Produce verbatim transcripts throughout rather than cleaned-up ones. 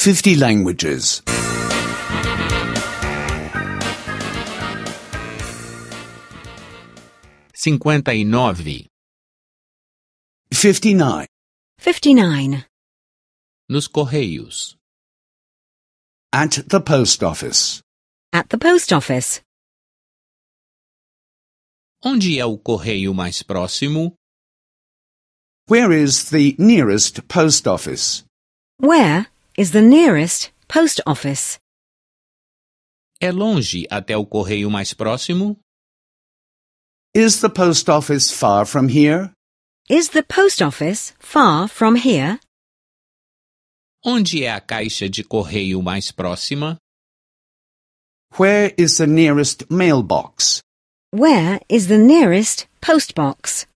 fifty languages. cinquenta e nove. fifty-nine. fifty-nine. Nos correios. At the post office. At the post office. Onde é o correio mais próximo? Where is the nearest post office? Where is the nearest post office? É longe até o correio mais próximo? Is the post office far from here? Is the post office far from here? Onde é a caixa de correio mais próxima? Where is the nearest mailbox? Where is the nearest post box?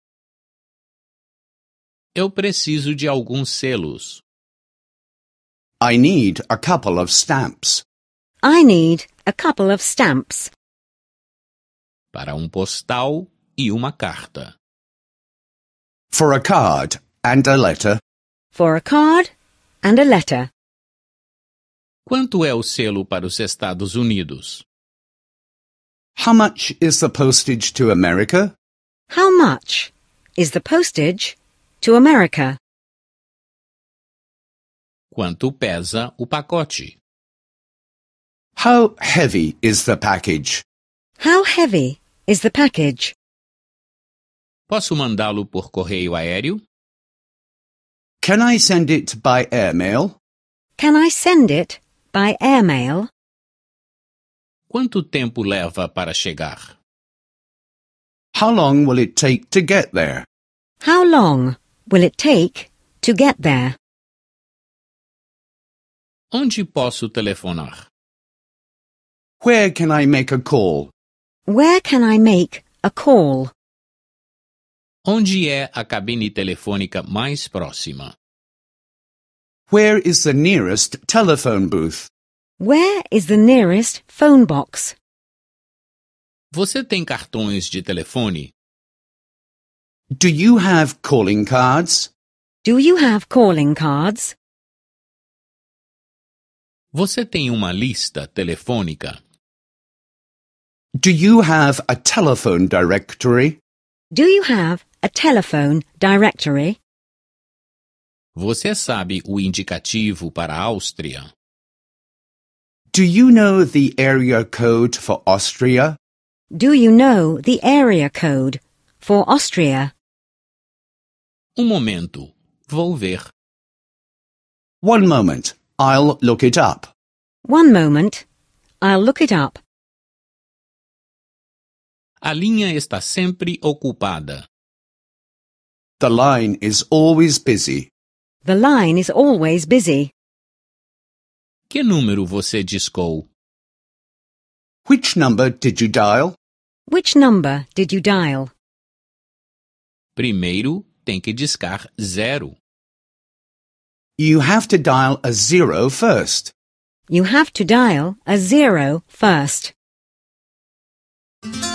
Eu preciso de alguns selos. I need a couple of stamps. I need a couple of stamps. Para um postal e uma carta. For a card and a letter. For a card and a letter. Quanto é o selo para os Estados Unidos? How much is the postage to America? How much is the postage to America? Quanto pesa o pacote? How heavy is the package? How heavy is the package? Posso mandá-lo por correio aéreo? Can I send it by airmail? Can I send it by airmail? Quanto tempo leva para chegar? How long will it take to get there? How long will it take to get there? Onde posso telefonar? Where can I make a call? Where can I make a call? Onde é a cabine telefônica mais próxima? Where is the nearest telephone booth? Where is the nearest phone box? Você tem cartões de telefone? Do you have calling cards? Do you have calling cards? Você tem uma lista telefônica? Do you have a telephone directory? Do you have a telephone directory? Você sabe o indicativo para a Áustria? Do you know the area code for Austria? Do you know the area code for Austria? Um momento, vou ver. One moment, I'll look it up. One moment, I'll look it up. A linha está sempre ocupada. The line is always busy. The line is always busy. Que número você discou? Which number did you dial? Which number did you dial? Primeiro tem que discar zero. You have to dial a zero first. You have to dial a zero first.